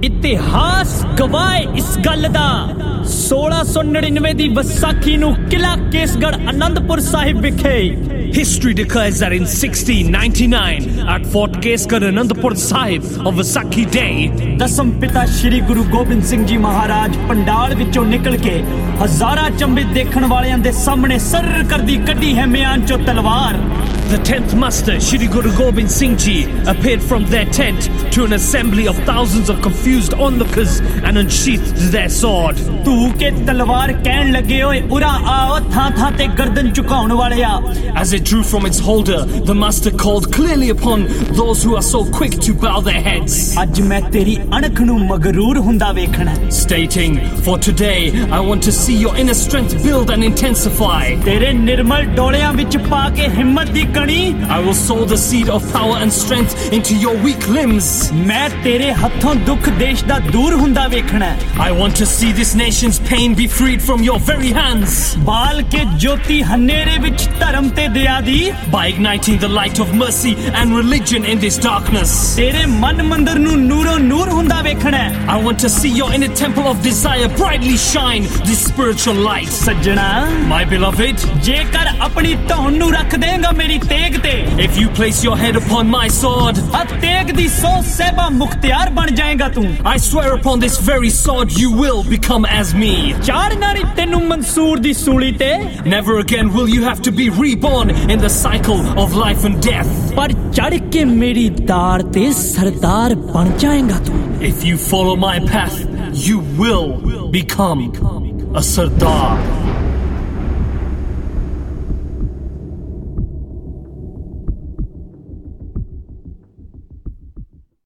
इतिहास गवाए इस गल दा 1699 ਦੀ ਵਿਸਾਖੀ ਨੂੰ ਕਿਲਾ ਕੇਸਗੜ ਅਨੰਦਪੁਰ ਸਾਹਿਬ ਵਿਖੇ History declares that in 1699, at Fort Kesgarh Anandpur Sahib on Vaisakhi Day, ਦਸਮ ਪਿਤਾ ਸ਼੍ਰੀ ਗੁਰੂ ਗੋਬਿੰਦ ਸਿੰਘ ਜੀ ਮਹਾਰਾਜ ਪੰਡਾਲ ਵਿੱਚੋਂ ਨਿਕਲ ਕੇ ਹਜ਼ਾਰਾਂ ਚੰਬੇ ਦੇਖਣ ਵਾਲਿਆਂ ਦੇ ਸਾਹਮਣੇ ਸਰਰ ਕਰਦੀ ਕੱਢੀ ਹੈ ਮਿਆਨ ਚੋਂ ਤਲਵਾਰ the 10th Master, Shri Guru Gobind Singh Ji, appeared from their tent to an assembly of thousands of confused onlookers and unsheathed their sword. ਧੂ ਕੇ ਤਲਵਾਰ ਕਹਿਣ ਲੱਗੇ ਓਏ ਉਰਾ ਆਓ ਥਾਂ ਥਾਂ ਤੇ ਗਰਦਨ ਝੁਕਾਉਣ ਵਾਲਿਆ. As it drew from its holder, the Master called clearly upon those who are so quick to bow their heads. ਅੱਜ ਮੈਂ ਤੇਰੀ ਅਣਖ ਨੂੰ ਮਗਰੂਰ ਹੁੰਦਾ ਵੇਖਣਾ. Stating, for today I want to see your inner strength build and intensify. ਤੇਰੇ ਨਿਰਮਲ ਡੋਲਿਆਂ ਵਿੱਚ ਪਾ ਕੇ ਹਿੰਮਤ ਦੀ I will sow the seed of power and strength into your weak limbs. ਮੈਂ ਤੇਰੇ ਹੱਥੋਂ ਦੁੱਖ ਦੇਸ਼ ਦਾ ਦੂਰ ਹੁੰਦਾ ਵੇਖਣਾ. I want to see this nation's pain be freed from your very hands. ਬਾਲ ਕੇ ਜੋਤੀ ਹਨੇਰੇ ਵਿੱਚ ਧਰਮ ਤੇ ਦਇਆ ਦੀ by igniting the light of mercy and religion in this darkness. ਤੇਰੇ ਮਨ ਮੰਦਰ ਨੂੰ ਨੂਰੋ ਨੂਰ ਹੁੰਦਾ ਵੇਖਣਾ. I want to see your inner temple of desire brightly shine this spiritual light. ਸੱਜਣਾ, my beloved, ਜੇਕਰ ਆਪਣੀ ਧੌਣ ਨੂੰ ਰੱਖ ਦੇਂਗਾ ਮੇਰੀ ਤੇਗ ਤੇ, if you place your head upon my sword, ਆ ਤੇਗ ਦੀ ਸੋ ਸਹਿਬਾ ਮੁਖਤਿਆਰ ਬਣ ਜਾਏਗਾ ਤੂੰ. I swear upon this very sword you will become as me. ਚਾੜਨਾ ਨਹੀਂ ਤੈਨੂੰ ਮਨਸੂਰ ਦੀ ਸੂਲੀ ਤੇ. Never again will you have to be reborn in the cycle of life and death. ਪਰ ਚੜ ਕੇ ਮੇਰੀ ਦਾਰ ਤੇ ਸਰਦਾਰ ਬਣ ਜਾਏਗਾ ਤੂੰ. If you follow my path, you will become a Sardar.